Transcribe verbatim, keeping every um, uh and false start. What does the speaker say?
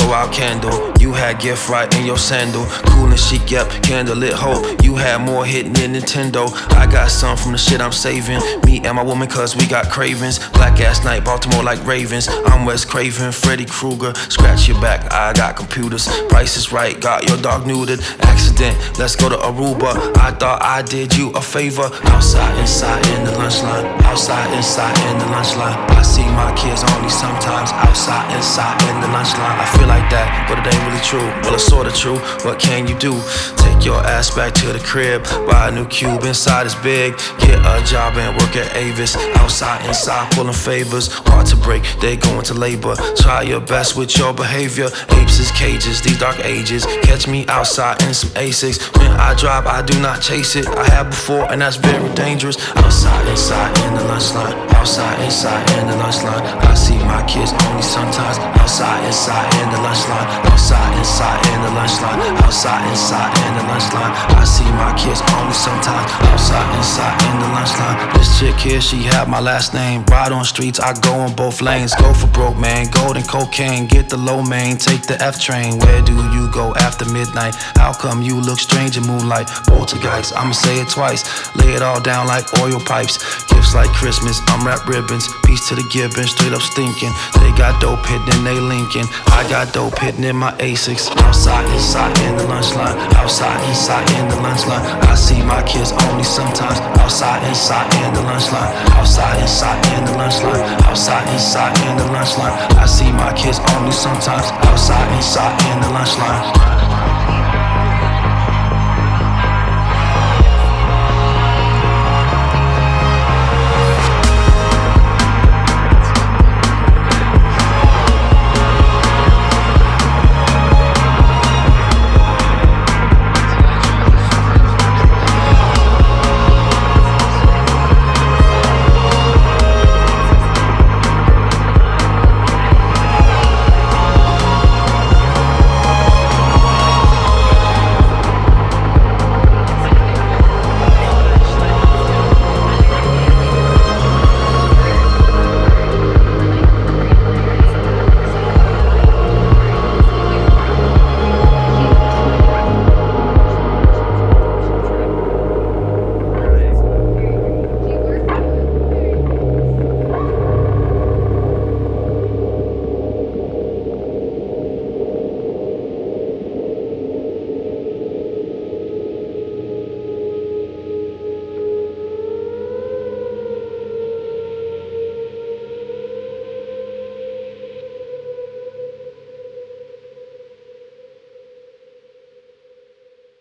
blow out candle. You had gift right in your sandal. Cool and chic, yep, candle lit hope. You had more hit than Nintendo. I got some from the shit I'm saving. Me and my woman, cause we got cravings. Black ass night, Baltimore like Ravens. I'm Wes Craven, Freddy Krueger. Scratch your back, I got computers. Price is right, got your dog neutered. Accident, let's go to Aruba. I thought I did you a favor. Outside, inside, in the lunch line. Outside, inside, in the lunch line. I see my kids only sometimes. Outside, inside, in the lunch line. I feel like that, but it ain't really true. Well, it's sorta true. What can you do? Take your ass back to the crib. Buy a new cube, inside is big. Get a job and work at Avis. Outside, inside, pulling favors. Hard to break, they go into labor. Try your best with your behavior. Apes is cages, these dark ages. Catch me outside in some Asics. When I drive, I do not chase it. I have before, and that's very dangerous. Outside, inside, in the lunch line. Outside, inside, in the lunch line. I see my kids only sometimes. Outside, inside, in the lunch line. Outside, inside, in the lunch line. Outside, inside, in the lunch line. I see my kids only sometimes. Outside, inside, in the lunch line. This chick here, she have my last name. Ride on streets, I go on both lanes. Go for broke, man. Gold and cocaine. Get the low main, take the F train. Where do you go after midnight? How come you look strange in moonlight? Poltergeist, I'ma say it twice. Lay it all down like oil pipes. Gifts like Christmas, I'm wrap ribbons. Peace to the Gibbons, straight up stinking. They got dope hitting in they Lincoln. I got dope hitting in my Asics. Outside, inside, in the lunch line. Outside, inside, in the lunch line. I see my kids only sometimes. Outside, inside, in the lunch line. Outside, inside, in the lunch line. Outside, inside, in the lunch line. I see my kids only sometimes. Outside, inside, in the lunch line.